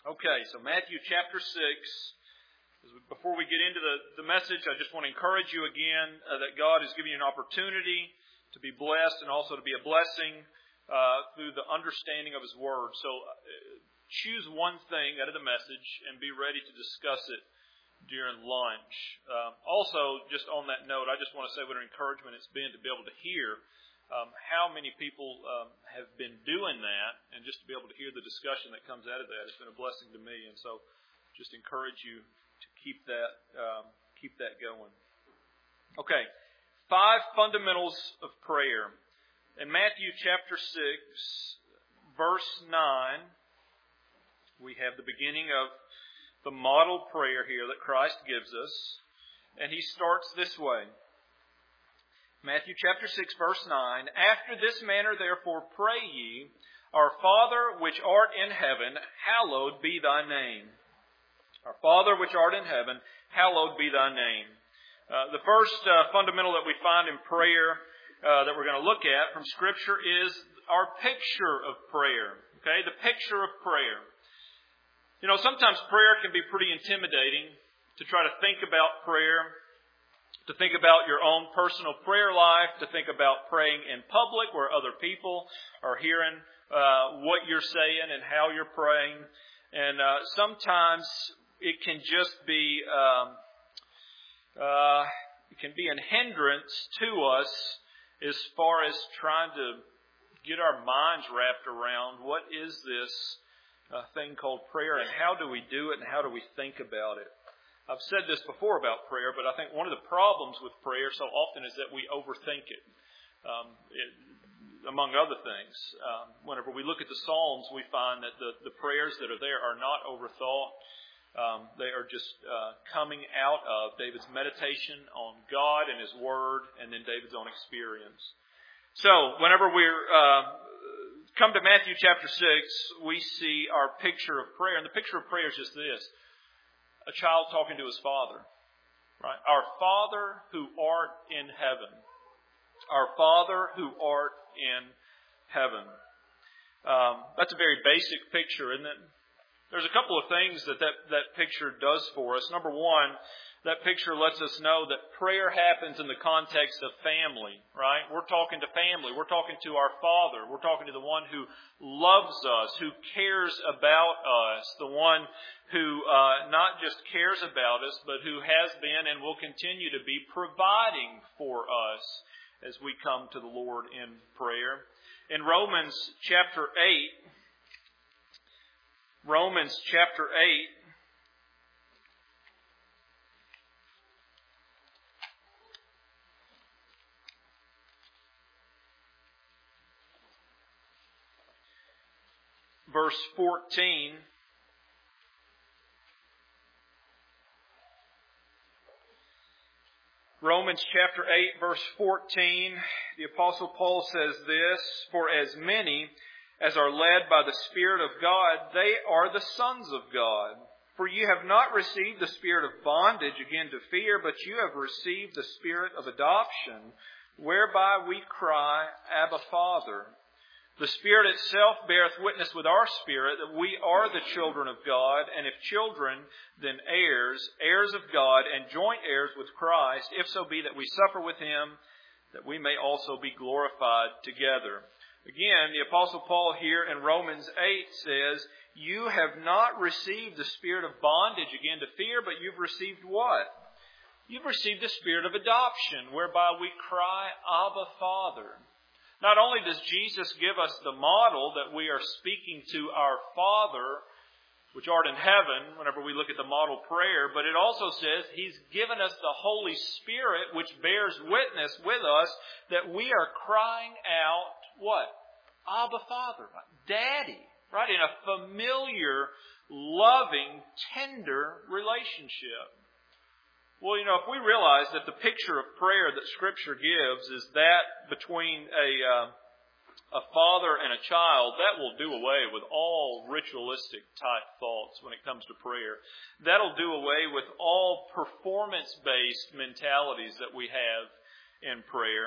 Okay, so Matthew chapter 6. Before we get into the message, I just want to encourage you again that God has given you an opportunity to be blessed and also to be a blessing through the understanding of His Word. So choose one thing out of the message and be ready to discuss it during lunch. Also, just on that note, I just want to say what an encouragement it's been to be able to hear how many people have been doing that, and just to be able to hear the discussion that comes out of that has been a blessing to me. And so, just encourage you to keep that going. Okay, 5 fundamentals of prayer. In Matthew chapter 6, verse 9, we have the beginning of the model prayer here that Christ gives us, and He starts this way. Matthew chapter 6, verse 9, After this manner therefore pray ye, Our Father which art in heaven, hallowed be thy name. Our Father which art in heaven, hallowed be thy name. The first fundamental that we find in prayer that we're going to look at from Scripture is our picture of prayer. Okay, the picture of prayer. You know, sometimes prayer can be pretty intimidating to try to think about prayer, to think about your own personal prayer life, to think about praying in public where other people are hearing what you're saying and how you're praying. And sometimes it can just be it can be a hindrance to us as far as trying to get our minds wrapped around what is this thing called prayer and how do we do it and how do we think about it. I've said this before about prayer, but I think one of the problems with prayer so often is that we overthink it. Among other things, whenever we look at the Psalms, we find that the prayers that are there are not overthought. They are just coming out of David's meditation on God and His Word, and then David's own experience. So, whenever we come to Matthew chapter 6, we see our picture of prayer, and the picture of prayer is just this. A child talking to his father, right? Our Father who art in heaven. Our Father who art in heaven. That's a very basic picture, isn't it? There's a couple of things that picture does for us. Number one, that picture lets us know that prayer happens in the context of family, right? We're talking to family. We're talking to our Father. We're talking to the one who loves us, who cares about us, the one who not just cares about us, but who has been and will continue to be providing for us as we come to the Lord in prayer. In Romans chapter 8, verse 14, Romans chapter 8, verse 14, the Apostle Paul says this, For as many as are led by the Spirit of God, they are the sons of God. For you have not received the spirit of bondage again to fear, but you have received the Spirit of adoption, whereby we cry, Abba, Father. The Spirit itself beareth witness with our spirit that we are the children of God, and if children, then heirs, heirs of God, and joint heirs with Christ, if so be that we suffer with Him, that we may also be glorified together. Again, the Apostle Paul here in Romans 8 says, You have not received the spirit of bondage again to fear, but you've received what? You've received the spirit of adoption, whereby we cry, Abba, Father. Not only does Jesus give us the model that we are speaking to our Father, which art in heaven, whenever we look at the model prayer, but it also says He's given us the Holy Spirit, which bears witness with us that we are crying out, what? Abba, Father, Daddy, right? In a familiar, loving, tender relationship. Well, you know, if we realize that the picture of prayer that Scripture gives is that between a father and a child, that will do away with all ritualistic type thoughts when it comes to prayer. That'll do away with all performance-based mentalities that we have in prayer.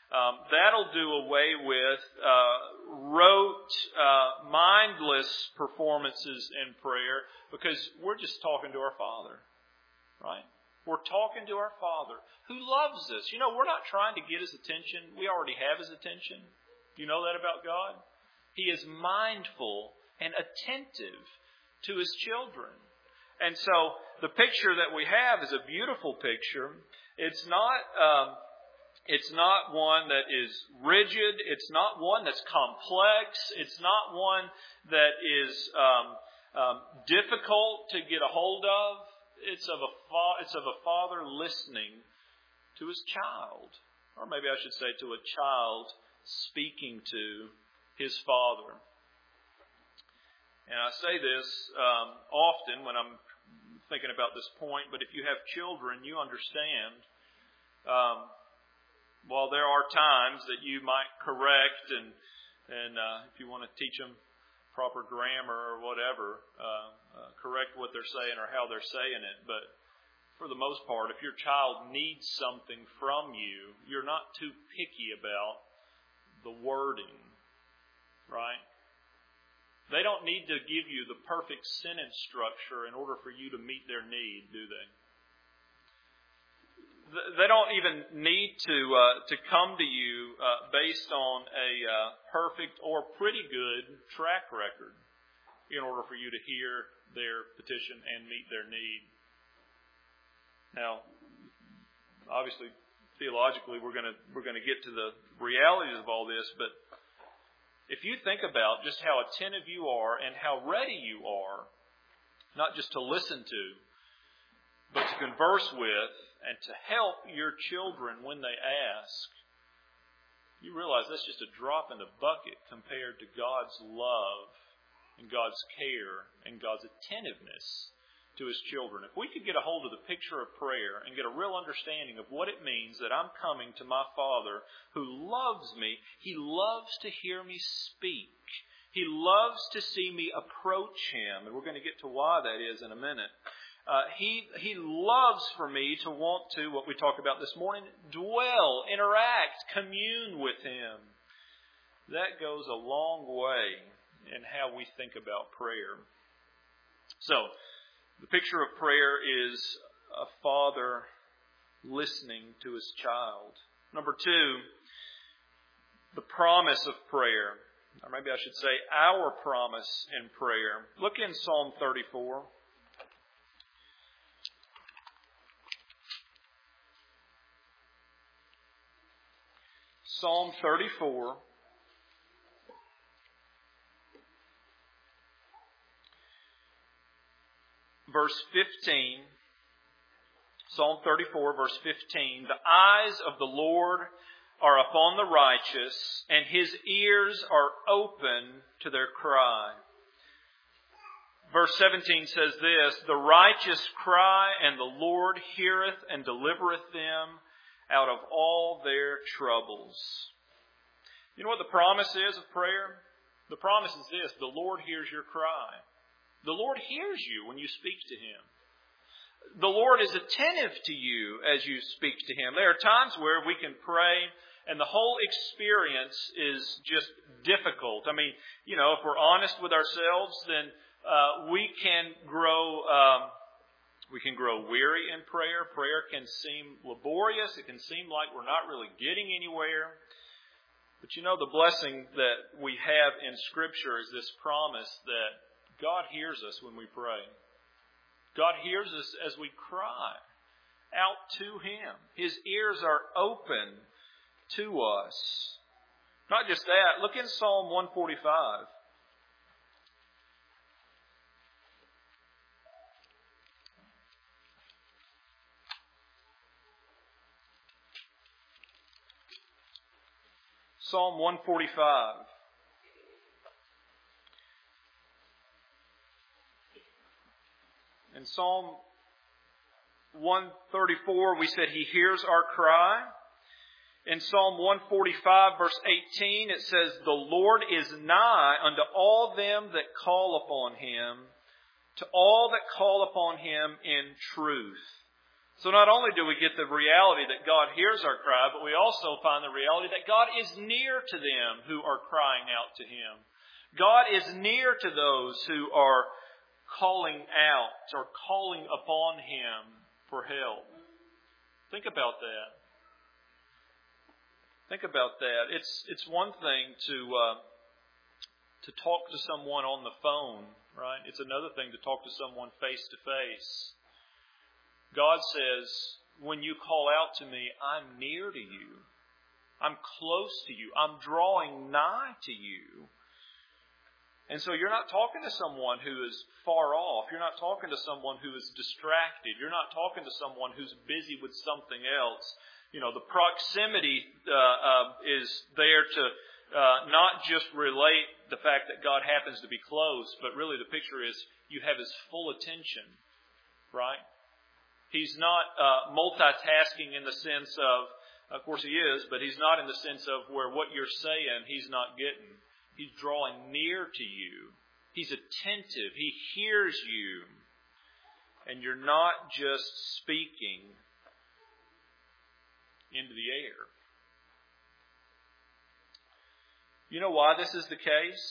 That'll do away with rote, mindless performances in prayer, because we're just talking to our Father, right? We're talking to our Father who loves us. We're not trying to get His attention. We already have His attention. Do you know that about God? He is mindful and attentive to His children. And so the picture that we have is a beautiful picture. It's not one that is rigid. It's not one that's complex. It's not one that is difficult to get a hold of. It's of a father listening to his child, or maybe I should say to a child speaking to his father. And I say this often when I'm thinking about this point, but if you have children, you understand. While there are times that you might correct and if you want to teach them proper grammar or whatever, correct what they're saying or how they're saying it. But for the most part, if your child needs something from you, you're not too picky about the wording, right? They don't need to give you the perfect sentence structure in order for you to meet their need, do they? They don't even need to come to you based on a perfect or pretty good track record in order for you to hear their petition and meet their need. Now, obviously, theologically, we're going to get to the realities of all this, but if you think about just how attentive you are and how ready you are, not just to listen to, but to converse with and to help your children when they ask, you realize that's just a drop in the bucket compared to God's love and God's care and God's attentiveness to His children. If we could get a hold of the picture of prayer and get a real understanding of what it means that I'm coming to my Father who loves me, He loves to hear me speak. He loves to see me approach Him. And we're going to get to why that is in a minute. He loves for me to want to, what we talked about this morning, dwell, interact, commune with Him. That goes a long way in how we think about prayer. So, the picture of prayer is a father listening to his child. Number two, the promise of prayer. Or maybe I should say our promise in prayer. Look in Psalm 34. Psalm 34. Verse 15. Psalm 34, verse 15. The eyes of the Lord are upon the righteous, and His ears are open to their cry. Verse 17 says this, the righteous cry, and the Lord heareth and delivereth them out of all their troubles. You know what the promise is of prayer? The promise is this, the Lord hears your cry. The Lord hears you when you speak to Him. The Lord is attentive to you as you speak to Him. There are times where we can pray and the whole experience is just difficult. I mean, if we're honest with ourselves, then we can grow weary in prayer. Prayer can seem laborious. It can seem like we're not really getting anywhere. But the blessing that we have in Scripture is this promise that God hears us when we pray. God hears us as we cry out to Him. His ears are open to us. Not just that, look in Psalm 145. Psalm 145. In Psalm 134, we said He hears our cry. In Psalm 145, verse 18, it says, the Lord is nigh unto all them that call upon Him, to all that call upon Him in truth. So not only do we get the reality that God hears our cry, but we also find the reality that God is near to them who are crying out to Him. God is near to those who are calling out or calling upon Him for help. Think about that. Think about that. It's one thing to talk to someone on the phone, right? It's another thing to talk to someone face to face. God says, when you call out to me, I'm near to you. I'm close to you. I'm drawing nigh to you. And so you're not talking to someone who is far off. You're not talking to someone who is distracted. You're not talking to someone who's busy with something else. You know, the proximity is there to not just relate the fact that God happens to be close, but really the picture is you have His full attention, right? He's not multitasking in the sense of course He is, but He's not in the sense of where what you're saying He's not getting. He's drawing near to you. He's attentive. He hears you. And you're not just speaking into the air. You know why this is the case?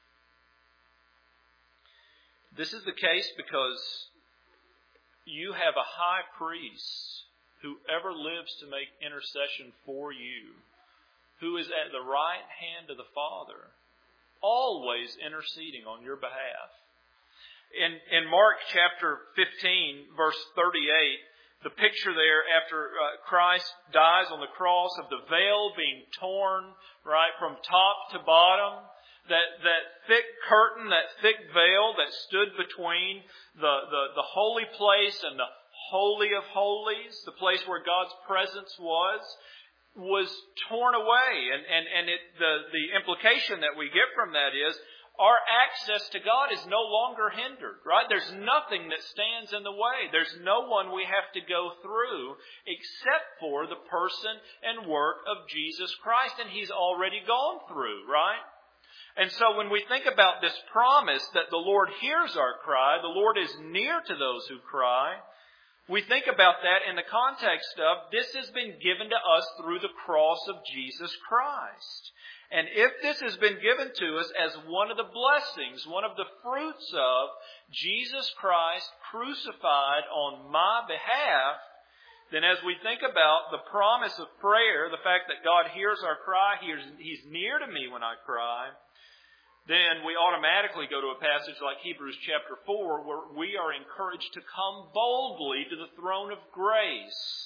This is the case because you have a high priest who ever lives to make intercession for you, who is at the right hand of the Father, always interceding on your behalf. In Mark chapter 15, verse 38, the picture there after Christ dies on the cross of the veil being torn, right, from top to bottom, that thick curtain, that thick veil that stood between the holy place and the Holy of Holies, the place where God's presence was torn away. And the implication that we get from that is our access to God is no longer hindered, right? There's nothing that stands in the way. There's no one we have to go through except for the person and work of Jesus Christ. And He's already gone through, right? And so when we think about this promise that the Lord hears our cry, the Lord is near to those who cry, we think about that in the context of this has been given to us through the cross of Jesus Christ. And if this has been given to us as one of the blessings, one of the fruits of Jesus Christ crucified on my behalf, then as we think about the promise of prayer, the fact that God hears our cry, He's near to me when I cry, then we automatically go to a passage like Hebrews chapter 4 where we are encouraged to come boldly to the throne of grace.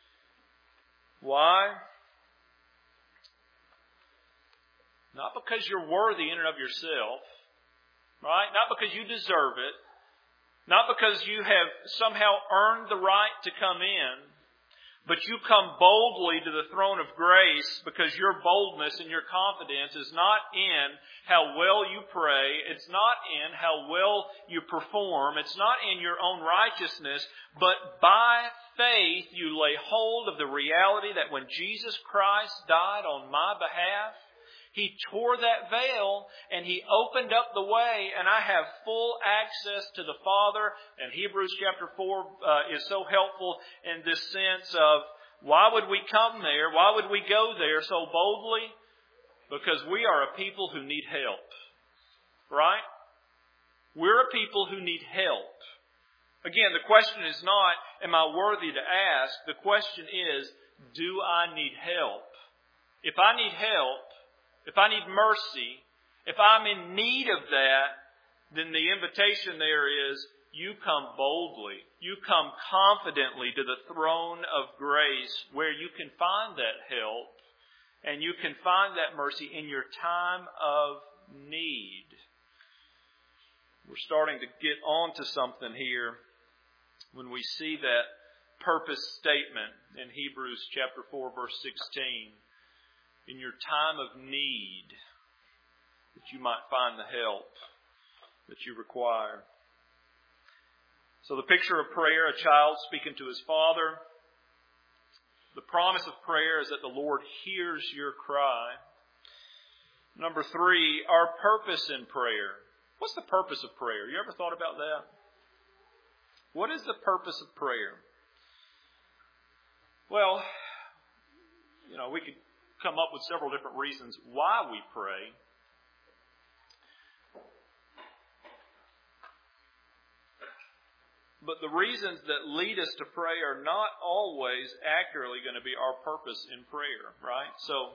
Why? Not because you're worthy in and of yourself, right? Not because you deserve it. Not because you have somehow earned the right to come in. But you come boldly to the throne of grace because your boldness and your confidence is not in how well you pray. It's not in how well you perform. It's not in your own righteousness. But by faith you lay hold of the reality that when Jesus Christ died on my behalf, He tore that veil and He opened up the way, and I have full access to the Father. And Hebrews chapter 4 is so helpful in this sense of why would we come there? Why would we go there so boldly? Because we are a people who need help. Right? We're a people who need help. Again, the question is not, am I worthy to ask? The question is, do I need help? If I need help, if I need mercy, if I'm in need of that, then the invitation there is you come boldly. You come confidently to the throne of grace where you can find that help and you can find that mercy in your time of need. We're starting to get on to something here when we see that purpose statement in Hebrews chapter 4 verse 16. In your time of need, that you might find the help that you require. So the picture of prayer, a child speaking to his father. The promise of prayer is that the Lord hears your cry. Number 3, our purpose in prayer. What's the purpose of prayer? You ever thought about that? What is the purpose of prayer? Well, we could come up with several different reasons why we pray. But the reasons that lead us to pray are not always accurately going to be our purpose in prayer, right? So,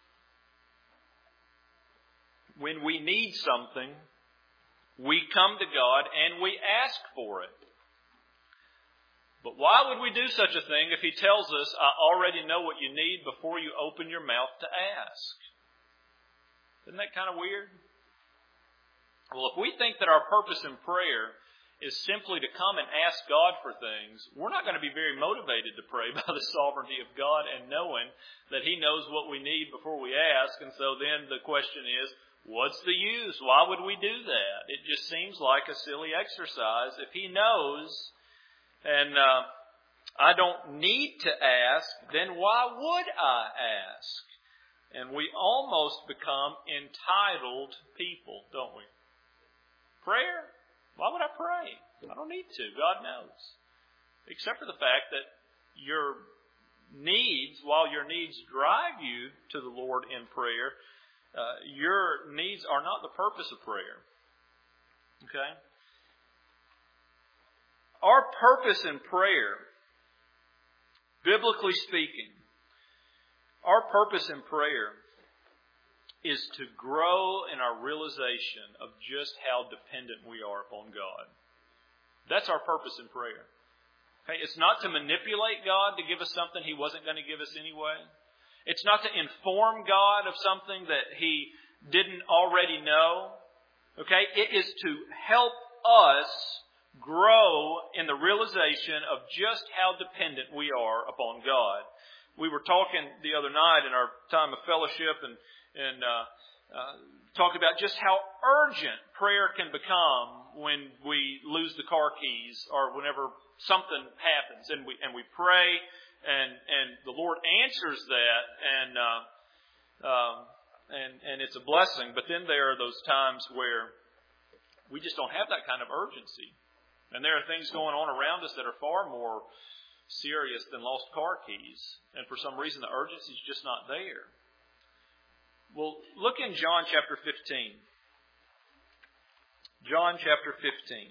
when we need something, we come to God and we ask for it. But why would we do such a thing if He tells us, I already know what you need before you open your mouth to ask? Isn't that kind of weird? Well, if we think that our purpose in prayer is simply to come and ask God for things, we're not going to be very motivated to pray by the sovereignty of God and knowing that He knows what we need before we ask. And so then the question is, what's the use? Why would we do that? It just seems like a silly exercise. If He knows and I don't need to ask, then why would I ask? And we almost become entitled people, don't we? Prayer? Why would I pray? I don't need to. God knows. Except for the fact that your needs, while your needs drive you to the Lord in prayer, your needs are not the purpose of prayer. Okay? Our purpose in prayer, biblically speaking, our purpose in prayer is to grow in our realization of just how dependent we are upon God. That's our purpose in prayer. Okay? It's not to manipulate God to give us something He wasn't going to give us anyway. It's not to inform God of something that He didn't already know. Okay? It is to help us grow in the realization of just how dependent we are upon God. We were talking the other night in our time of fellowship and talk about just how urgent prayer can become when we lose the car keys or whenever something happens, and we pray and the Lord answers that and it's a blessing. But then there are those times where we just don't have that kind of urgency, and there are things going on around us that are far more serious than lost car keys, and for some reason the urgency is just not there. Well, look in John chapter 15. John chapter 15.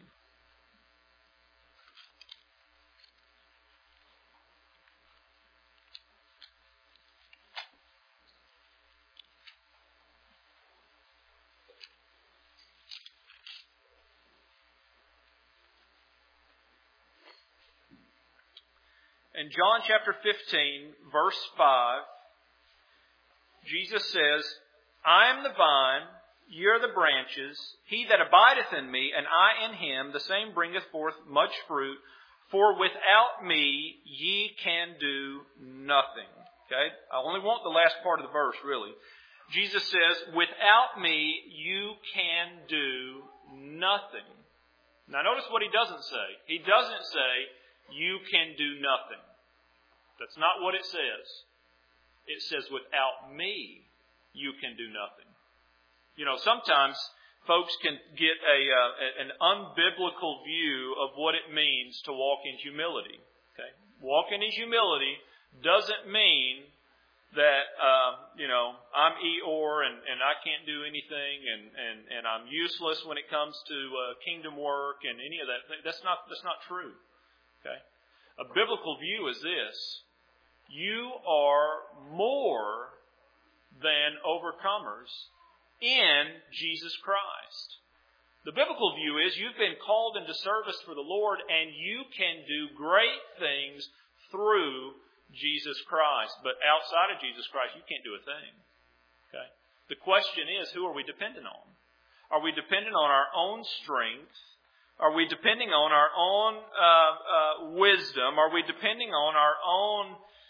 In John chapter 15, verse 5, Jesus says, I am the vine, ye are the branches. He that abideth in me, and I in him, the same bringeth forth much fruit. For without me ye can do nothing. Okay? I only want the last part of the verse, really. Jesus says, without me you can do nothing. Now notice what He doesn't say. He doesn't say, you can do nothing. That's not what it says. It says, without me, you can do nothing. Sometimes folks can get an unbiblical view of what it means to walk in humility. Okay? Walking in humility doesn't mean that, I'm Eeyore and I can't do anything and I'm useless when it comes to kingdom work and any of that. That's not true. Okay? A biblical view is this. You are more than overcomers in Jesus Christ. The biblical view is you've been called into service for the Lord and you can do great things through Jesus Christ. But outside of Jesus Christ, you can't do a thing. Okay? The question is, who are we dependent on? Are we dependent on our own strength? Are we depending on our own wisdom? Are we depending on our own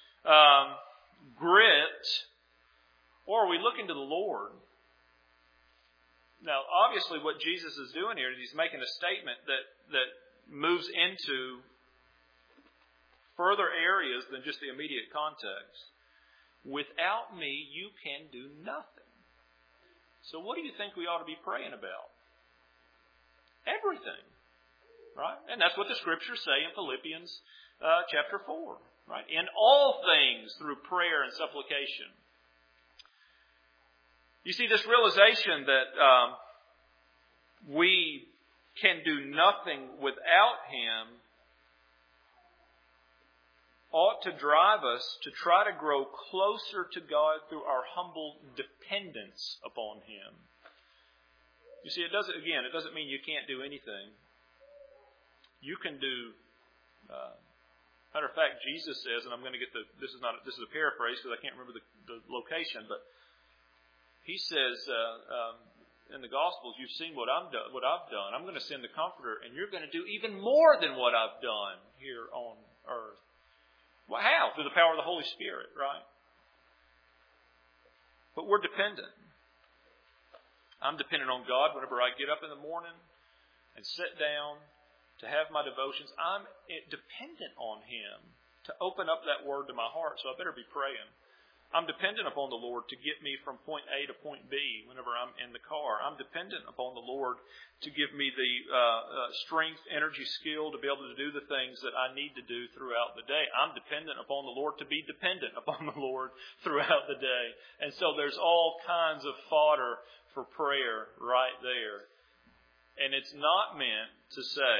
grit? Or are we looking to the Lord? Now, obviously what Jesus is doing here is He's making a statement that moves into further areas than just the immediate context. Without me, you can do nothing. So what do you think we ought to be praying about? Everything. Right? And that's what the Scriptures say in Philippians chapter 4. Right? In all things through prayer and supplication. You see, this realization that we can do nothing without Him ought to drive us to try to grow closer to God through our humble dependence upon Him. You see, it doesn't mean you can't do anything. You can do... matter of fact, Jesus says, and I'm going to get this is a paraphrase because I can't remember the location, but He says in the Gospels, you've seen what I've done. I'm going to send the Comforter, and you're going to do even more than what I've done here on earth. Well, how? Through the power of the Holy Spirit, right? But we're dependent. I'm dependent on God whenever I get up in the morning and sit down to have my devotions. I'm dependent on Him to open up that Word to my heart, so I better be praying. I'm dependent upon the Lord to get me from point A to point B whenever I'm in the car. I'm dependent upon the Lord to give me the strength, energy, skill to be able to do the things that I need to do throughout the day. I'm dependent upon the Lord to be dependent upon the Lord throughout the day. And so there's all kinds of fodder for prayer right there. And it's not meant to say,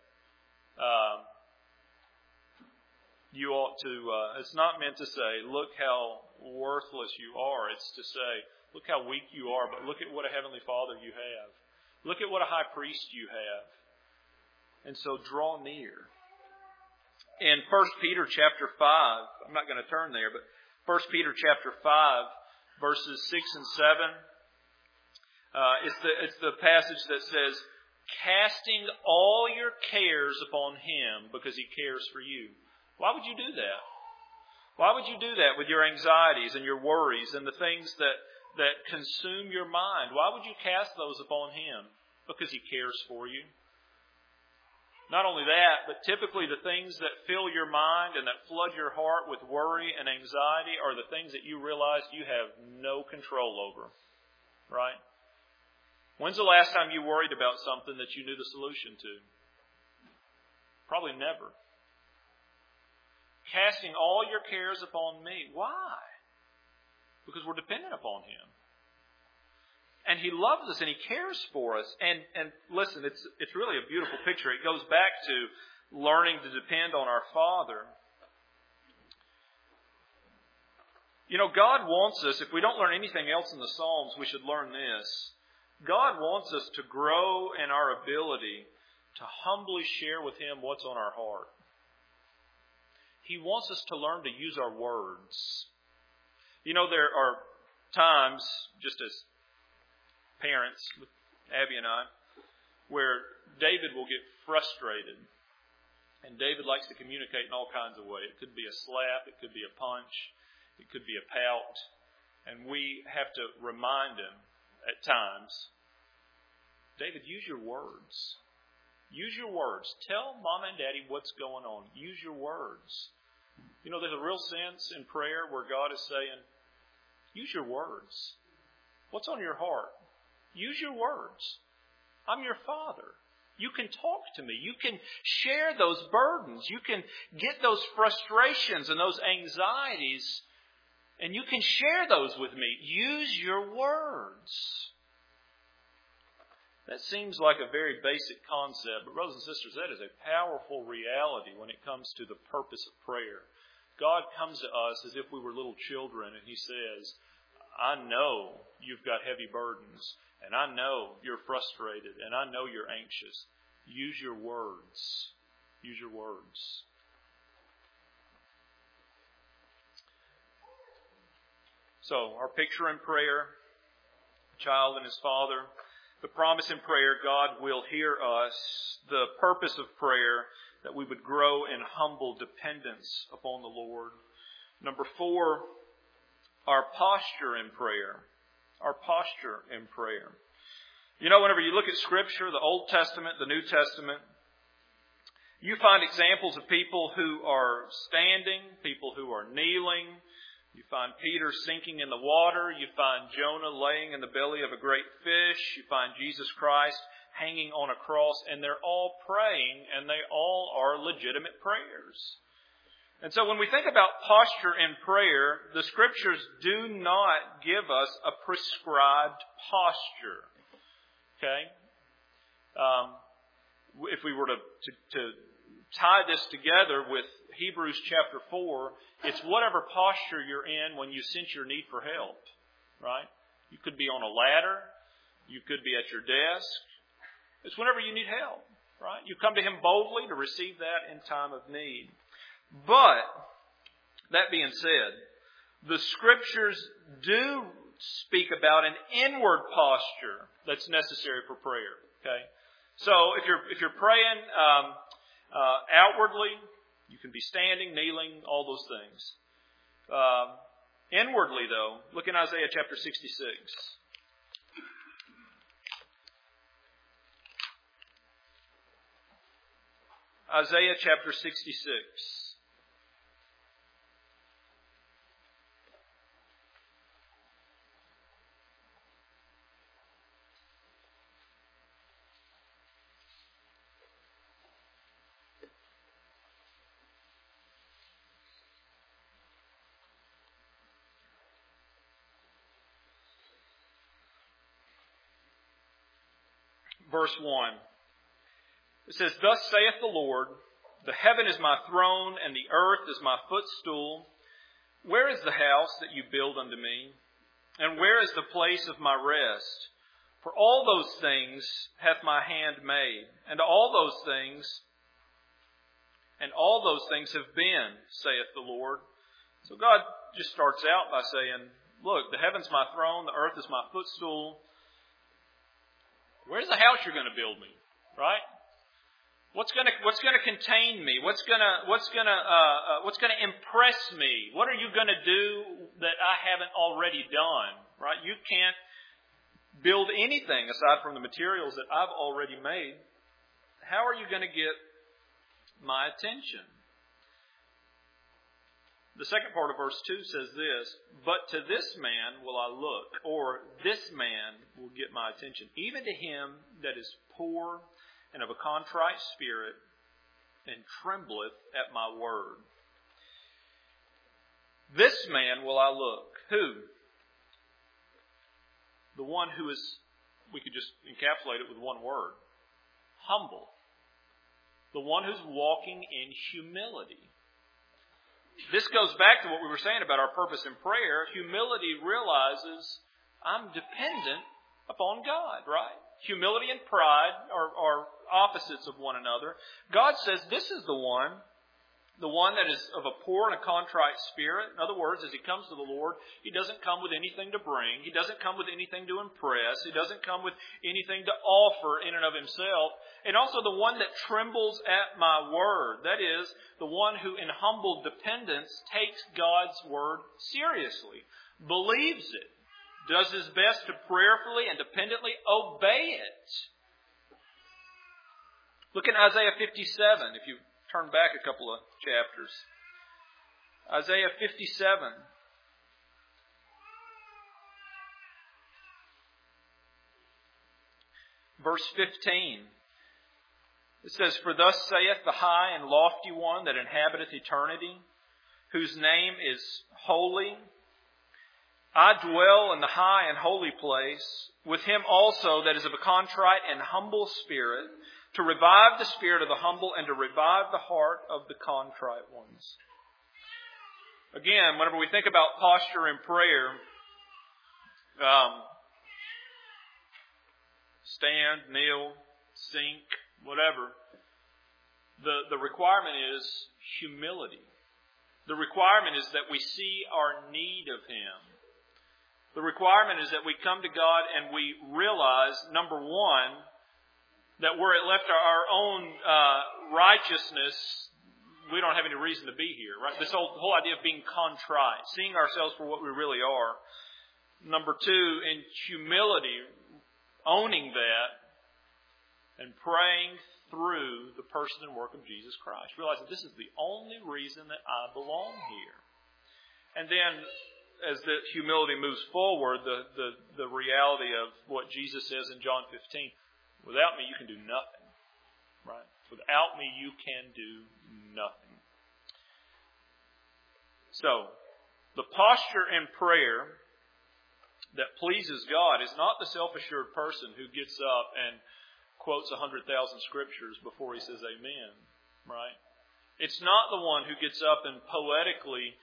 it's not meant to say, look how worthless you are. It's to say, look how weak you are, but look at what a Heavenly Father you have. Look at what a high priest you have. And so draw near. In 1 Peter chapter 5, I'm not going to turn there, but 1 Peter chapter 5, verses 6 and 7, it's the passage that says, casting all your cares upon Him because He cares for you. Why would you do that? Why would you do that with your anxieties and your worries and the things that consume your mind? Why would you cast those upon Him? Because He cares for you. Not only that, but typically the things that fill your mind and that flood your heart with worry and anxiety are the things that you realize you have no control over. Right? When's the last time you worried about something that you knew the solution to? Probably never. Casting all your cares upon me. Why? Because we're dependent upon Him. And He loves us and He cares for us. And listen, it's really a beautiful picture. It goes back to learning to depend on our Father. You know, God wants us, if we don't learn anything else in the Psalms, we should learn this. God wants us to grow in our ability to humbly share with Him what's on our heart. He wants us to learn to use our words. You know, there are times, just as parents, with Abby and I, where David will get frustrated. And David likes to communicate in all kinds of ways. It could be a slap, it could be a punch, it could be a pout. And we have to remind him at times, David, use your words. Use your words. Tell Mom and Daddy what's going on. Use your words. You know, there's a real sense in prayer where God is saying, use your words. What's on your heart? Use your words. I'm your Father. You can talk to me. You can share those burdens. You can get those frustrations and those anxieties, and you can share those with me. Use your words. That seems like a very basic concept, but brothers and sisters, that is a powerful reality when it comes to the purpose of prayer. God comes to us as if we were little children, and He says, I know you've got heavy burdens, and I know you're frustrated, and I know you're anxious. Use your words. Use your words. So, our picture in prayer, a child and his father. The promise in prayer, God will hear us. The purpose of prayer, that we would grow in humble dependence upon the Lord. Number 4, our posture in prayer. Our posture in prayer. You know, whenever you look at Scripture, the Old Testament, the New Testament, you find examples of people who are standing, people who are kneeling. You find Peter sinking in the water. You find Jonah laying in the belly of a great fish. You find Jesus Christ hanging on a cross. And they're all praying, and they all are legitimate prayers. And so when we think about posture in prayer, the Scriptures do not give us a prescribed posture. Okay? If we were to tie this together with Hebrews chapter 4, it's whatever posture you're in when you sense your need for help. Right? You could be on a ladder. You could be at your desk. It's whenever you need help. Right? You come to Him boldly to receive that in time of need. But, that being said, the Scriptures do speak about an inward posture that's necessary for prayer. Okay? So, if you're praying outwardly, you can be standing, kneeling, all those things. Inwardly, though, look in Isaiah chapter 66. Isaiah chapter 66. Verse 1. It says, Thus saith the Lord, the heaven is my throne, and the earth is my footstool. Where is the house that you build unto me? And where is the place of my rest? For all those things hath my hand made, and all those things have been, saith the Lord. So God just starts out by saying, look, the heaven's my throne, the earth is my footstool. Where's the house you're going to build me? Right? What's going to contain me? What's going to impress me? What are you going to do that I haven't already done? Right? You can't build anything aside from the materials that I've already made. How are you going to get my attention? The second part of verse 2 says this, But to this man will I look, or this man will get my attention, even to him that is poor and of a contrite spirit, and trembleth at my word. This man will I look. Who? The one who is, we could just encapsulate it with one word, humble. The one who's walking in humility. This goes back to what we were saying about our purpose in prayer. Humility realizes I'm dependent upon God, right? Humility and pride are opposites of one another. God says this is the one that is of a poor and a contrite spirit. In other words, as he comes to the Lord, he doesn't come with anything to bring. He doesn't come with anything to impress. He doesn't come with anything to offer in and of himself. And also the one that trembles at my word. That is, the one who in humble dependence takes God's word seriously, believes it, does his best to prayerfully and dependently obey it. Look in Isaiah 57, if you turn back a couple of chapters. Isaiah 57. Verse 15. It says, For thus saith the high and lofty one that inhabiteth eternity, whose name is holy. I dwell in the high and holy place, with him also that is of a contrite and humble spirit, to revive the spirit of the humble and to revive the heart of the contrite ones. Again, whenever we think about posture in prayer, stand, kneel, sink, whatever, the requirement is humility. The requirement is that we see our need of Him. The requirement is that we come to God and we realize, number one, that were it left our own righteousness, we don't have any reason to be here. Right? This whole idea of being contrite, seeing ourselves for what we really are. Number two, in humility, owning that and praying through the person and work of Jesus Christ. Realizing this is the only reason that I belong here. And then, as the humility moves forward, the reality of what Jesus says in John 15, without me you can do nothing. Right? Without me you can do nothing. So, the posture in prayer that pleases God is not the self-assured person who gets up and quotes 100,000 scriptures before he says amen, right? It's not the one who gets up and poetically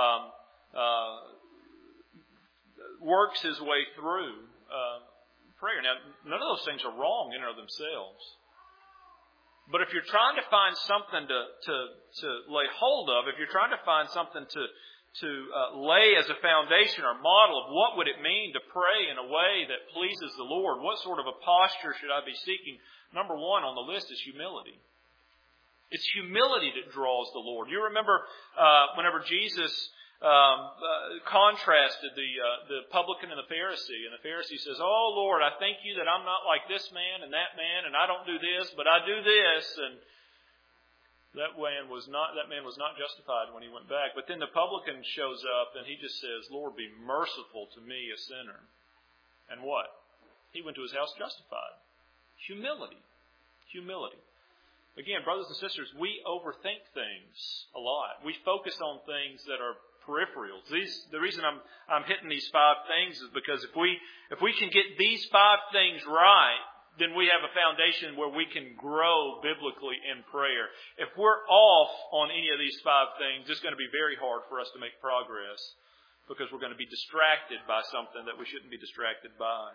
works his way through prayer. Now, none of those things are wrong in and of themselves. But if you're trying to find something to lay hold of, if you're trying to find something to lay as a foundation or model of what would it mean to pray in a way that pleases the Lord, what sort of a posture should I be seeking? Number one on the list is humility. It's humility that draws the Lord. You remember whenever Jesus contrasted the publican and the Pharisee says, "Oh Lord, I thank you that I'm not like this man, and I don't do this, but I do this." And that man was not justified when he went back. But then the publican shows up and he just says, "Lord, be merciful to me, a sinner." And what? He went to his house justified. Humility. Humility. Again, brothers and sisters, we overthink things a lot. We focus on things that are peripherals. The reason I'm hitting these 5 things is because if we can get these 5 things right, then we have a foundation where we can grow biblically in prayer. If we're off on any of these 5 things, it's going to be very hard for us to make progress because we're going to be distracted by something that we shouldn't be distracted by.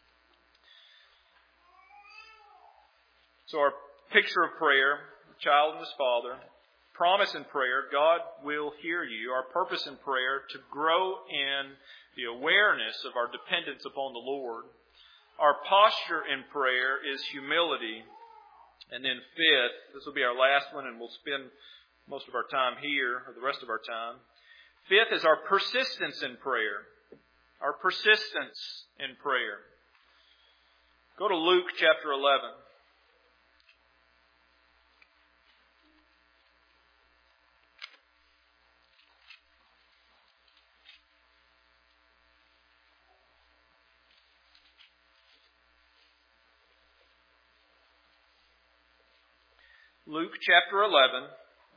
So our picture of prayer, the child and his father. Promise in prayer, God will hear you. Our purpose in prayer, to grow in the awareness of our dependence upon the Lord. Our posture in prayer is humility. And then 5th, this will be our last one, and we'll spend most of our time here, or the rest of our time. 5th is our persistence in prayer. Our persistence in prayer. Go to Luke chapter 11. Luke chapter 11.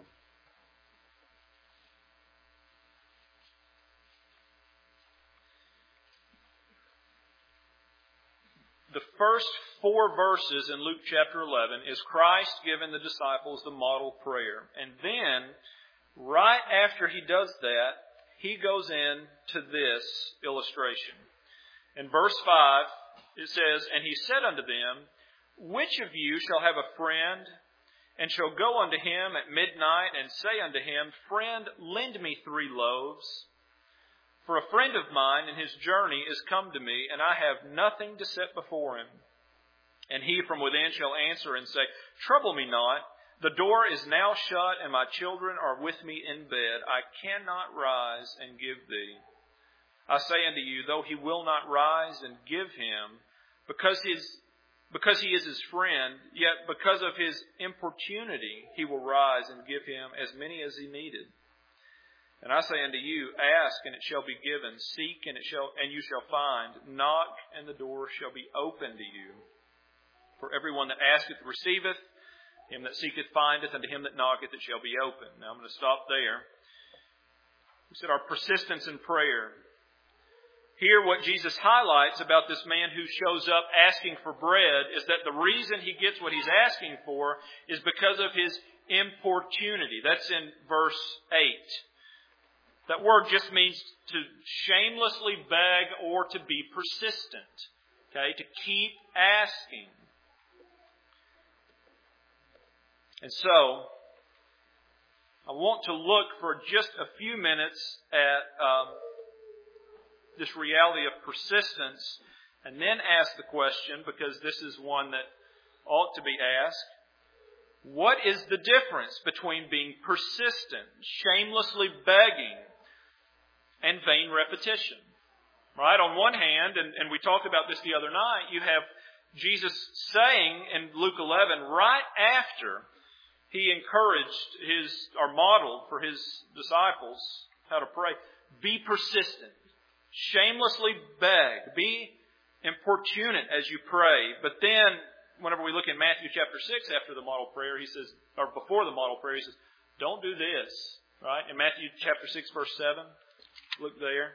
The first 4 verses in Luke chapter 11 is Christ giving the disciples the model prayer. And then, right after he does that, he goes into this illustration. In verse 5, it says, "And he said unto them, Which of you shall have a friend, and shall go unto him at midnight, and say unto him, Friend, lend me 3 loaves. For a friend of mine in his journey is come to me, and I have nothing to set before him. And he from within shall answer and say, Trouble me not, the door is now shut, and my children are with me in bed. I cannot rise and give thee. I say unto you, though he will not rise and give him, because he is his friend, yet because of his importunity he will rise and give him as many as he needed. And I say unto you, ask, and it shall be given. Seek, and you shall find. Knock, and the door shall be opened to you. For everyone that asketh receiveth, him that seeketh findeth, and to him that knocketh it shall be opened." Now I'm going to stop there. We said our persistence in prayer. Here what Jesus highlights about this man who shows up asking for bread is that the reason he gets what he's asking for is because of his importunity. That's in verse 8. That word just means to shamelessly beg or to be persistent. Okay, to keep asking. And so, I want to look for just a few minutes at this reality of persistence, and then ask the question, because this is one that ought to be asked, what is the difference between being persistent, shamelessly begging, and vain repetition? Right? On one hand, and we talked about this the other night, you have Jesus saying in Luke 11, right after he encouraged or modeled for his disciples how to pray, be persistent. Shamelessly beg. Be importunate as you pray. But then, whenever we look in Matthew chapter 6 after the model prayer, he says, or before the model prayer, he says, don't do this. Right? In Matthew chapter 6, verse 7. Look there.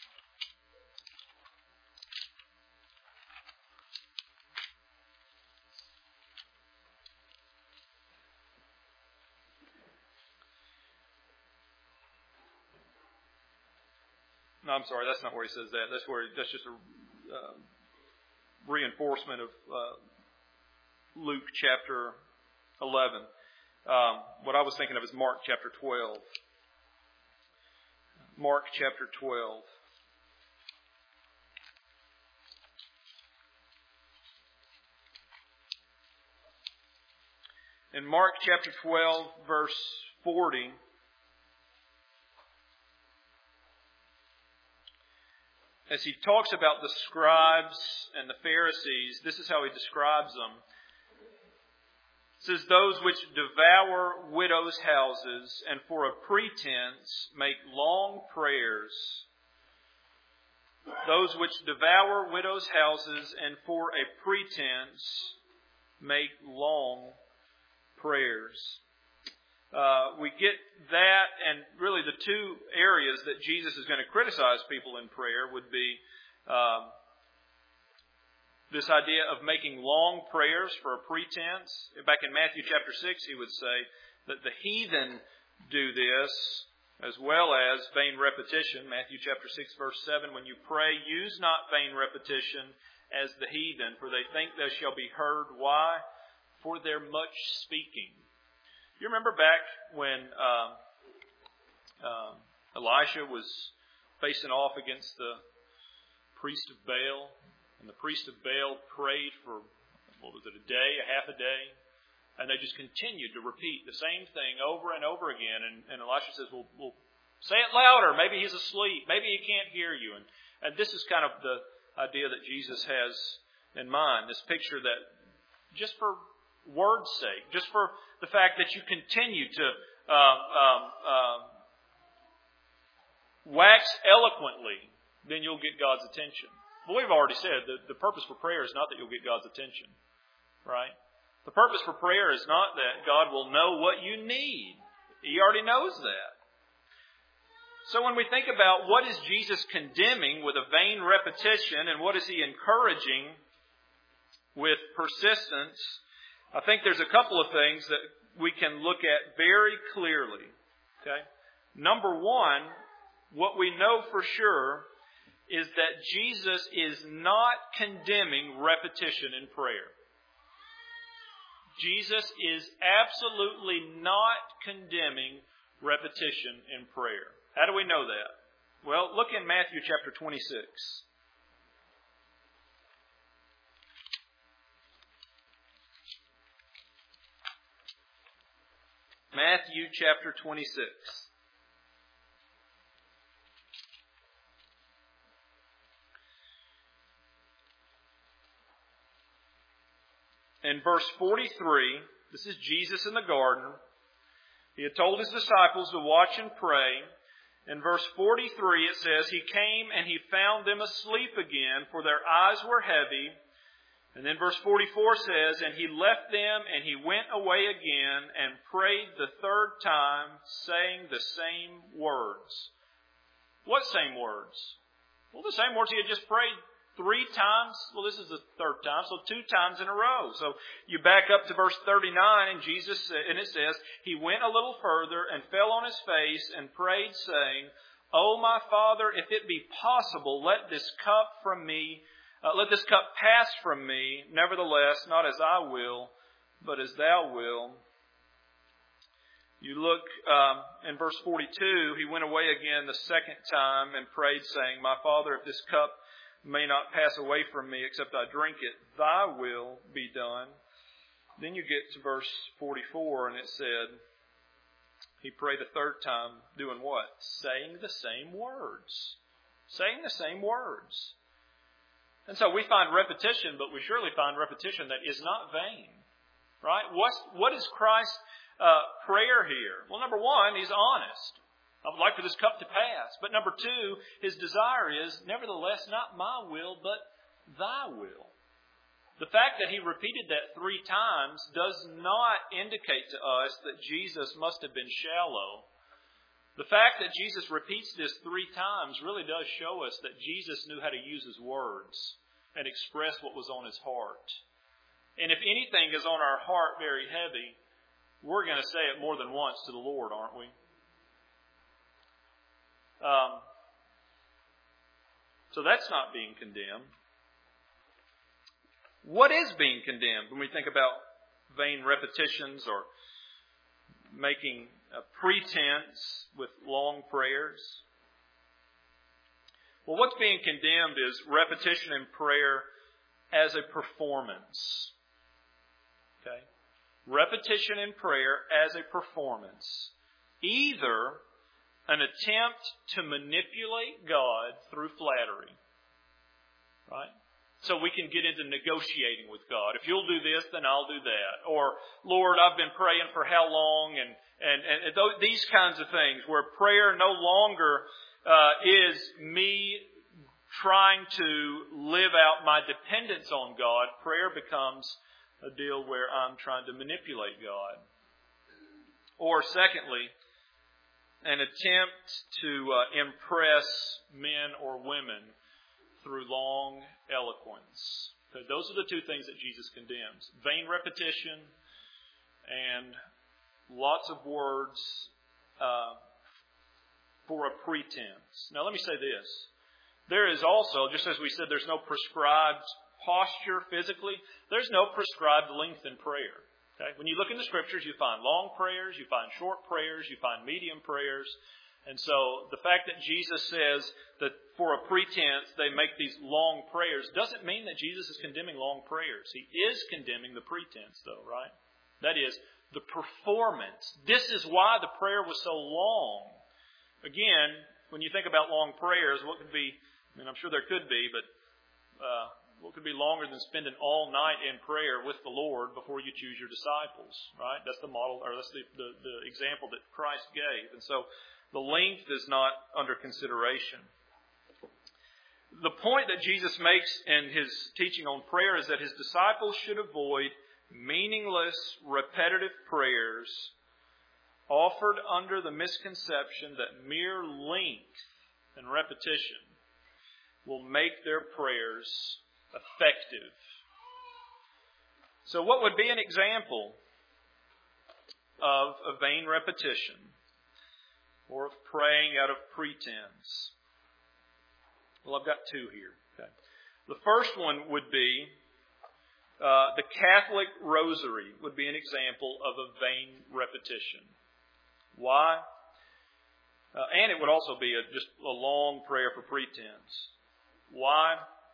No, I'm sorry, that's not where he says that. That's just a reinforcement of Luke chapter 11. What I was thinking of is Mark chapter 12. Mark chapter 12. In Mark chapter 12, verse 40, as he talks about the scribes and the Pharisees, this is how he describes them. It says, those which devour widows' houses and for a pretense make long prayers. Those which devour widows' houses and for a pretense make long prayers. We get that, and really the two areas that Jesus is going to criticize people in prayer would be this idea of making long prayers for a pretense. Back in Matthew chapter 6, he would say that the heathen do this, as well as vain repetition. Matthew chapter 6, verse 7, when you pray, use not vain repetition as the heathen, for they think they shall be heard. Why? For their much speaking. You remember back when Elisha was facing off against the priest of Baal, and the priest of Baal prayed for, a day, a half a day, and they just continued to repeat the same thing over and over again. And Elisha says, well, say it louder. Maybe he's asleep. Maybe he can't hear you. And this is kind of the idea that Jesus has in mind, this picture that just for word's sake, just for the fact that you continue to wax eloquently, then you'll get God's attention. Well, we've already said that the purpose for prayer is not that you'll get God's attention, right? The purpose for prayer is not that God will know what you need. He already knows that. So when we think about what is Jesus condemning with a vain repetition and what is He encouraging with persistence, I think there's a couple of things that we can look at very clearly. Okay? Number one, what we know for sure is that Jesus is not condemning repetition in prayer. Jesus is absolutely not condemning repetition in prayer. How do we know that? Well, look in Matthew chapter 26. Matthew chapter 26. In verse 43, this is Jesus in the garden. He had told His disciples to watch and pray. In verse 43 it says, He came and He found them asleep again, for their eyes were heavy. And then verse 44 says, And He left them and He went away again and prayed the third time, saying the same words. What same words? Well, the same words He had just prayed 3 times. Well, this is the third time, so 2 times in a row. So you back up to verse 39, and it says, He went a little further and fell on His face and prayed, saying, O my Father, if it be possible, let this cup pass from me. Nevertheless, not as I will, but as Thou wilt. You look in verse 42, He went away again the second time and prayed, saying, My Father, if this cup may not pass away from me except I drink it, Thy will be done. Then you get to verse 44, and it said, He prayed a third time, doing what? Saying the same words. Saying the same words. And so we find repetition, but we surely find repetition that is not vain. Right? What is Christ's prayer here? Well, number one, He's honest. I would like for this cup to pass. But number 2, His desire is, nevertheless, not my will, but Thy will. The fact that He repeated that 3 times does not indicate to us that Jesus must have been shallow The fact that Jesus repeats this 3 times really does show us that Jesus knew how to use His words and express what was on His heart. And if anything is on our heart very heavy, we're going to say it more than once to the Lord, aren't we? So that's not being condemned. What is being condemned when we think about vain repetitions or making a pretense with long prayers? Well, what's being condemned is repetition in prayer as a performance. Okay? Repetition in prayer as a performance. Either an attempt to manipulate God through flattery. Right? So we can get into negotiating with God. If you'll do this, then I'll do that. Or, Lord, I've been praying for how long? And these kinds of things where prayer no longer is me trying to live out my dependence on God. Prayer becomes a deal where I'm trying to manipulate God. Or secondly, an attempt to impress men or women through long eloquence. So those are the 2 things that Jesus condemns. Vain repetition and lots of words for a pretense. Now let me say this. There is also, just as we said, there's no prescribed posture physically. There's no prescribed length in prayer. Okay? When you look in the Scriptures, you find long prayers, you find short prayers, you find medium prayers. And so the fact that Jesus says that for a pretense they make these long prayers doesn't mean that Jesus is condemning long prayers. He is condemning the pretense though, right? That is, the performance. This is why the prayer was so long. Again, when you think about long prayers, what could be, I'm sure there could be, but what could be longer than spending all night in prayer with the Lord before you choose your disciples, right? That's the model, or that's the example that Christ gave. And so the length is not under consideration. The point that Jesus makes in His teaching on prayer is that His disciples should avoid meaningless, repetitive prayers offered under the misconception that mere length and repetition will make their prayers effective. So what would be an example of a vain repetition or of praying out of pretense? Well, I've got 2 here. Okay. The first one would be the Catholic Rosary would be an example of a vain repetition. Why? And it would also be just a long prayer for pretense. Why?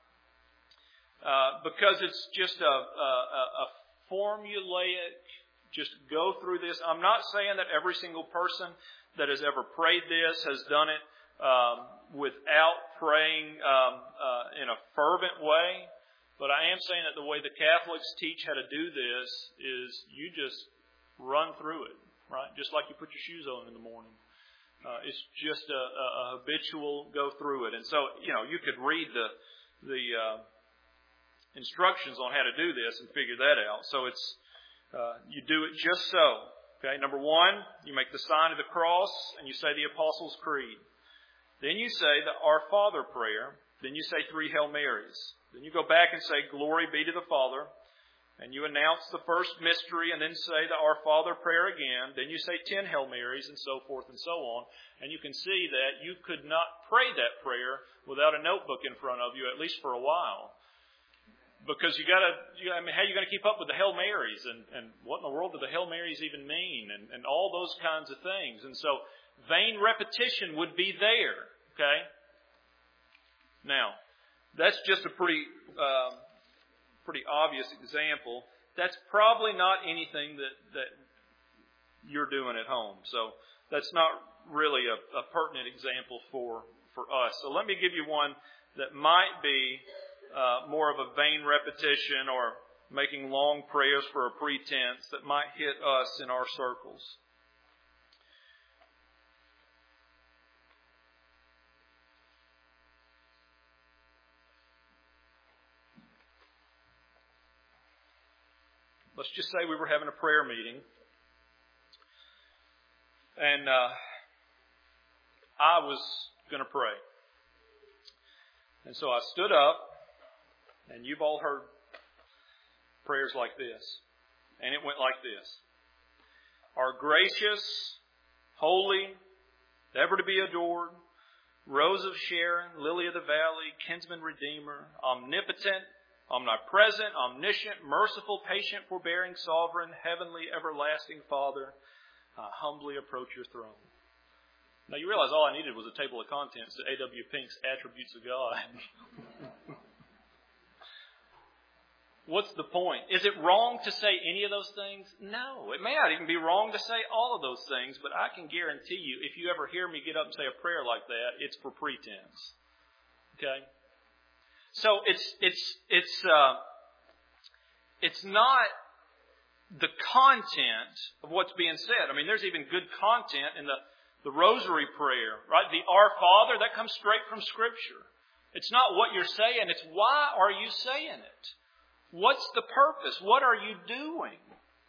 Because it's just a formulaic, just go through this. I'm not saying that every single person that has ever prayed this has done it without praying in a fervent way. But I am saying that the way the Catholics teach how to do this is you just run through it, right? Just like you put your shoes on in the morning. It's just a habitual go through it. And so, you could read the instructions on how to do this and figure that out. So it's you do it just so. Okay, number 1, you make the sign of the cross and you say the Apostles' Creed. Then you say the Our Father prayer. Then you say 3 Hail Marys. Then you go back and say, Glory be to the Father. And you announce the first mystery and then say the Our Father prayer again. Then you say 10 Hail Marys and so forth and so on. And you can see that you could not pray that prayer without a notebook in front of you, at least for a while. Because how are you going to keep up with the Hail Marys? And what in the world do the Hail Marys even mean? And all those kinds of things. And so vain repetition would be there. Okay? Now, that's just a pretty obvious example. That's probably not anything that you're doing at home. So that's not really a pertinent example for us. So let me give you one that might be more of a vain repetition or making long prayers for a pretense that might hit us in our circles. Let's just say we were having a prayer meeting. And I was going to pray. And so I stood up, and you've all heard prayers like this. And it went like this. Our gracious, holy, ever to be adored, Rose of Sharon, Lily of the Valley, Kinsman Redeemer, omnipotent, omnipresent, omniscient, merciful, patient, forbearing, sovereign, heavenly, everlasting Father, I humbly approach your throne. Now you realize all I needed was a table of contents to A.W. Pink's Attributes of God. What's the point? Is it wrong to say any of those things? No. It may not even be wrong to say all of those things, but I can guarantee you, if you ever hear me get up and say a prayer like that, it's for pretense. Okay? So it's not the content of what's being said. I mean, there's even good content in the rosary prayer, right? The Our Father, that comes straight from Scripture. It's not what you're saying, it's why are you saying it? What's the purpose? What are you doing?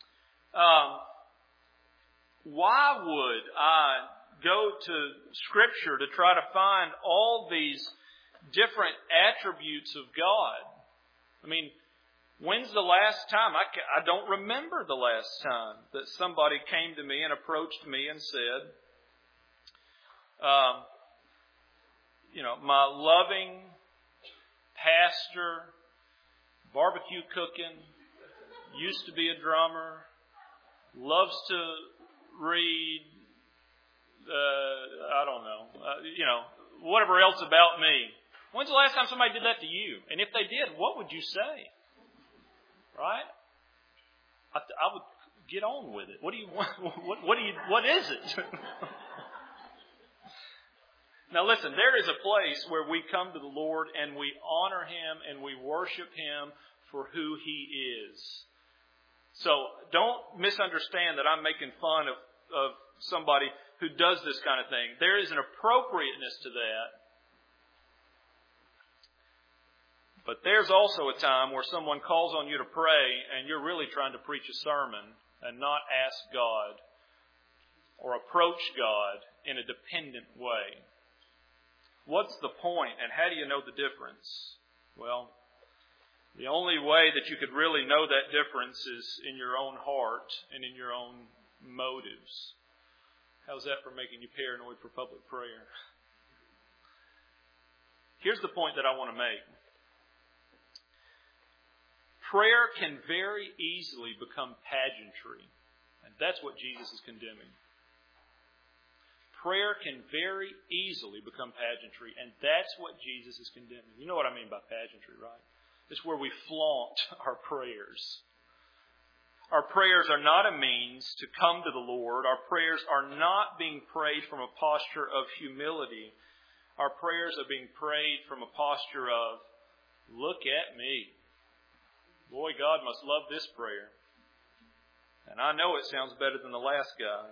Why would I go to Scripture to try to find all these different attributes of God? I mean, when's the last time? I don't remember the last time that somebody came to me and approached me and said, my loving pastor, barbecue cooking, used to be a drummer, loves to read, whatever else about me. When's the last time somebody did that to you? And if they did, what would you say? Right? I would get on with it. What do you want? What is it? Now listen, there is a place where we come to the Lord and we honor Him and we worship Him for who He is. So don't misunderstand that I'm making fun of somebody who does this kind of thing. There is an appropriateness to that. But there's also a time where someone calls on you to pray and you're really trying to preach a sermon and not ask God or approach God in a dependent way. What's the point, and how do you know the difference? Well, the only way that you could really know that difference is in your own heart and in your own motives. How's that for making you paranoid for public prayer? Here's the point that I want to make. Prayer can very easily become pageantry, and that's what Jesus is condemning. Prayer can very easily become pageantry, and that's what Jesus is condemning. You know what I mean by pageantry, right? It's where we flaunt our prayers. Our prayers are not a means to come to the Lord. Our prayers are not being prayed from a posture of humility. Our prayers are being prayed from a posture of, look at me. Boy, God must love this prayer. And I know it sounds better than the last guy.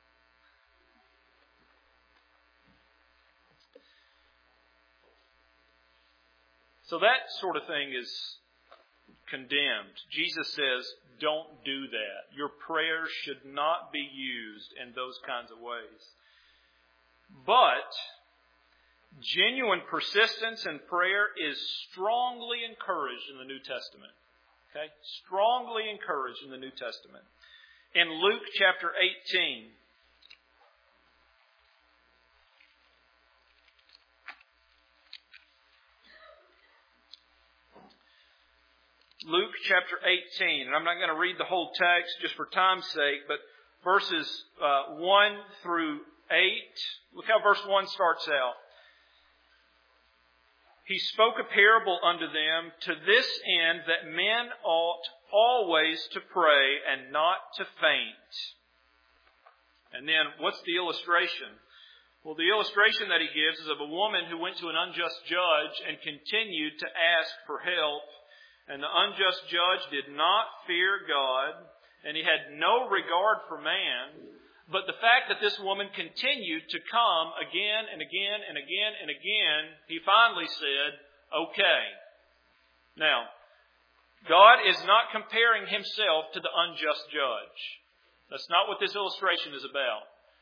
So that sort of thing is condemned. Jesus says, don't do that. Your prayers should not be used in those kinds of ways. But genuine persistence in prayer is strongly encouraged in the New Testament. Okay? Strongly encouraged in the New Testament. In Luke chapter 18, Luke chapter 18, and I'm not going to read the whole text just for time's sake, but verses 1 through 8. Look how verse 1 starts out. He spoke a parable unto them to this end that men ought always to pray and not to faint. And then what's the illustration? Well, the illustration that he gives is of a woman who went to an unjust judge and continued to ask for help. And the unjust judge did not fear God, and he had no regard for man. But the fact that this woman continued to come again and again and again and again, he finally said, okay. Now, God is not comparing Himself to the unjust judge. That's not what this illustration is about.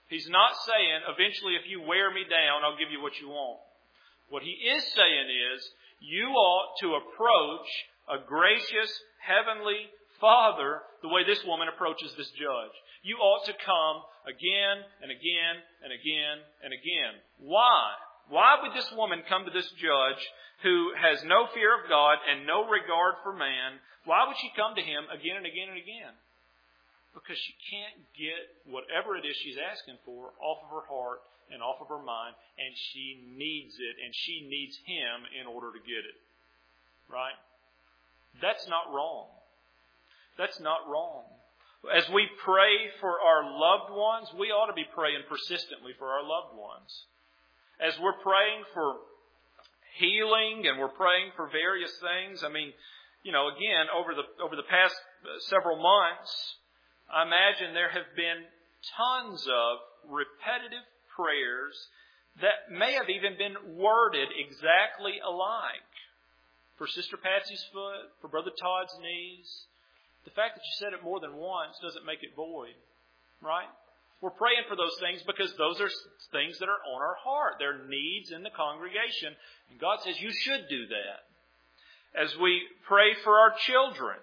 He's not saying, eventually if you wear me down, I'll give you what you want. What He is saying is, you ought to approach a gracious, heavenly Father the way this woman approaches this judge. You ought to come again and again and again and again. Why? Why would this woman come to this judge who has no fear of God and no regard for man? Why would she come to him again and again and again? Because she can't get whatever it is she's asking for off of her heart and off of her mind, and she needs it, and she needs Him in order to get it. Right? That's not wrong. That's not wrong. As we pray for our loved ones, we ought to be praying persistently for our loved ones. As we're praying for healing and we're praying for various things, again, over the past several months, I imagine there have been tons of repetitive prayers that may have even been worded exactly alike. For Sister Patsy's foot, for Brother Todd's knees. The fact that you said it more than once doesn't make it void. Right? We're praying for those things because those are things that are on our heart. They're needs in the congregation. And God says you should do that. As we pray for our children,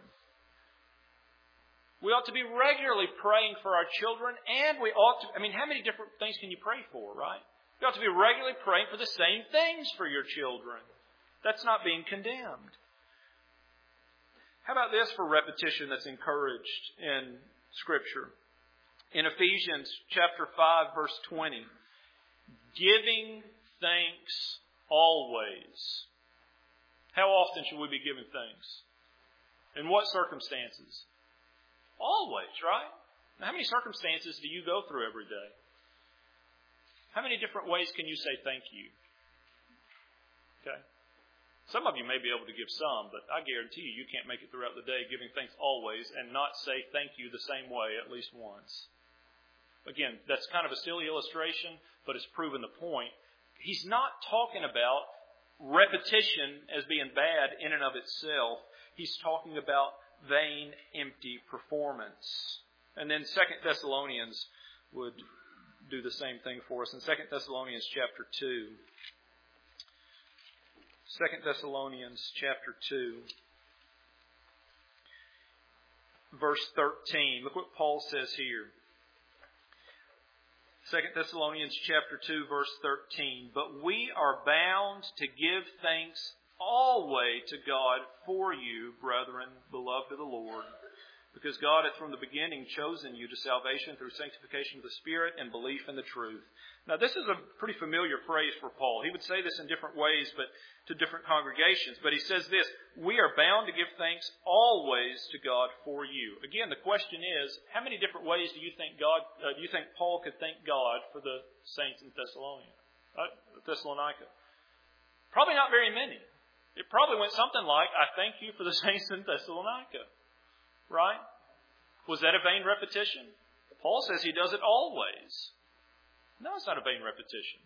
we ought to be regularly praying for our children, and we ought to, how many different things can you pray for, right? You ought to be regularly praying for the same things for your children. That's not being condemned. How about this for repetition that's encouraged in Scripture? In Ephesians chapter 5, verse 20, giving thanks always. How often should we be giving thanks? In what circumstances? Always, right? Now, how many circumstances do you go through every day? How many different ways can you say thank you? Okay. Some of you may be able to give some, but I guarantee you can't make it throughout the day giving thanks always and not say thank you the same way at least once. Again, that's kind of a silly illustration, but it's proven the point. He's not talking about repetition as being bad in and of itself. He's talking about vain, empty performance. And then 2 Thessalonians would do the same thing for us. In 2 Thessalonians chapter 2. 2 Thessalonians chapter 2. Verse 13. Look what Paul says here. 2 Thessalonians chapter 2, verse 13. But we are bound to give thanks always to God for you, brethren, beloved of the Lord, because God hath from the beginning chosen you to salvation through sanctification of the Spirit and belief in the truth. Now, this is a pretty familiar phrase for Paul. He would say this in different ways, but to different congregations. But he says this, we are bound to give thanks always to God for you. Again, the question is, how many different ways do you think Paul could thank God for the saints in Thessalonica? Probably not very many. It probably went something like, I thank you for the saints in Thessalonica. Right? Was that a vain repetition? Paul says he does it always. No, it's not a vain repetition.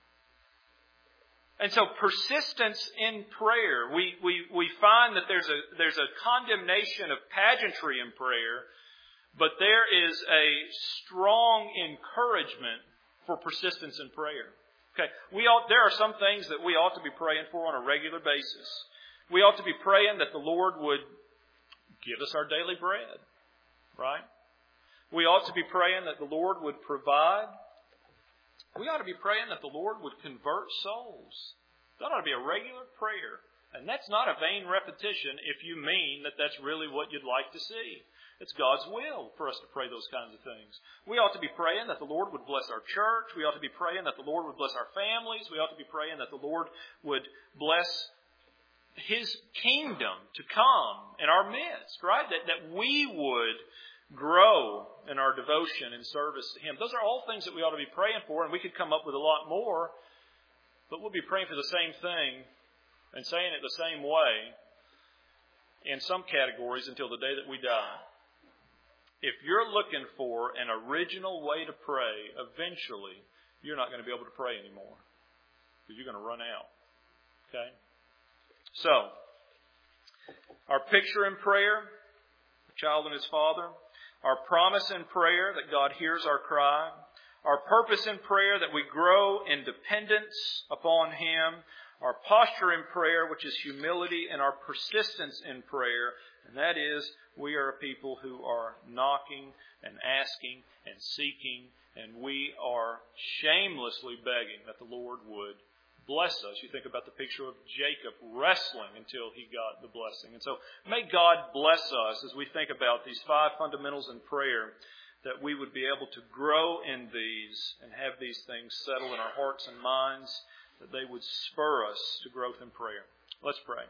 And so persistence in prayer, we find that there's a condemnation of pageantry in prayer, but there is a strong encouragement for persistence in prayer. Okay, there are some things that we ought to be praying for on a regular basis. We ought to be praying that the Lord would give us our daily bread, right? We ought to be praying that the Lord would provide. We ought to be praying that the Lord would convert souls. That ought to be a regular prayer. And that's not a vain repetition if you mean that that's really what you'd like to see. It's God's will for us to pray those kinds of things. We ought to be praying that the Lord would bless our church. We ought to be praying that the Lord would bless our families. We ought to be praying that the Lord would bless His kingdom to come in our midst, right? That we would grow in our devotion and service to Him. Those are all things that we ought to be praying for, and we could come up with a lot more, but we'll be praying for the same thing and saying it the same way in some categories until the day that we die. If you're looking for an original way to pray, eventually you're not going to be able to pray anymore because you're going to run out. Okay? So, our picture in prayer, the child and his father. Our promise in prayer that God hears our cry. Our purpose in prayer, that we grow in dependence upon Him. Our posture in prayer, which is humility, and our persistence in prayer, and that is we are a people who are knocking and asking and seeking, and we are shamelessly begging that the Lord would bless us. You think about the picture of Jacob wrestling until he got the blessing. And so may God bless us as we think about these 5 fundamentals in prayer, that we would be able to grow in these and have these things settle in our hearts and minds, that they would spur us to growth in prayer. Let's pray.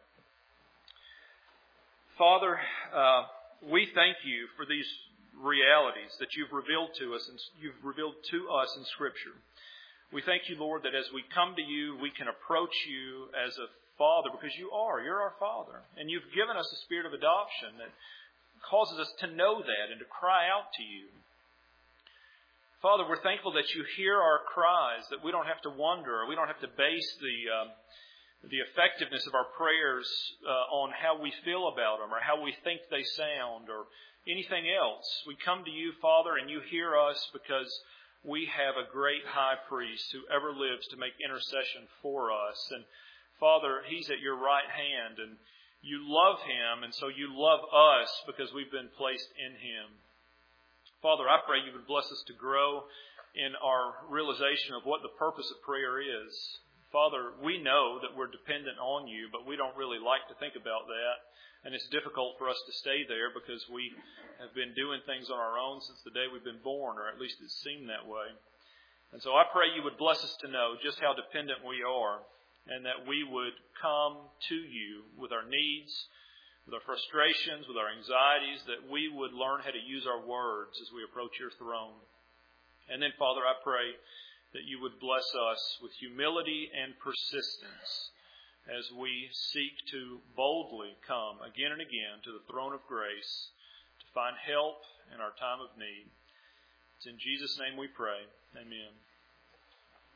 Father, we thank you for these realities that you've revealed to us and you've revealed to us in Scripture. We thank you, Lord, that as we come to you, we can approach you as a Father, because you're our Father. And you've given us a spirit of adoption that causes us to know that and to cry out to you. Father, we're thankful that you hear our cries, that we don't have to wonder, or we don't have to base the effectiveness of our prayers on how we feel about them or how we think they sound or anything else. We come to you, Father, and you hear us because we have a great high priest who ever lives to make intercession for us. And Father, he's at your right hand, and you love him, and so you love us because we've been placed in him. Father, I pray you would bless us to grow in our realization of what the purpose of prayer is. Father, we know that we're dependent on you, but we don't really like to think about that. And it's difficult for us to stay there because we have been doing things on our own since the day we've been born, or at least it seemed that way. And so I pray you would bless us to know just how dependent we are, and that we would come to you with our needs, with our frustrations, with our anxieties, that we would learn how to use our words as we approach your throne. And then, Father, I pray that you would bless us with humility and persistence as we seek to boldly come again and again to the throne of grace to find help in our time of need. It's in Jesus' name we pray. Amen.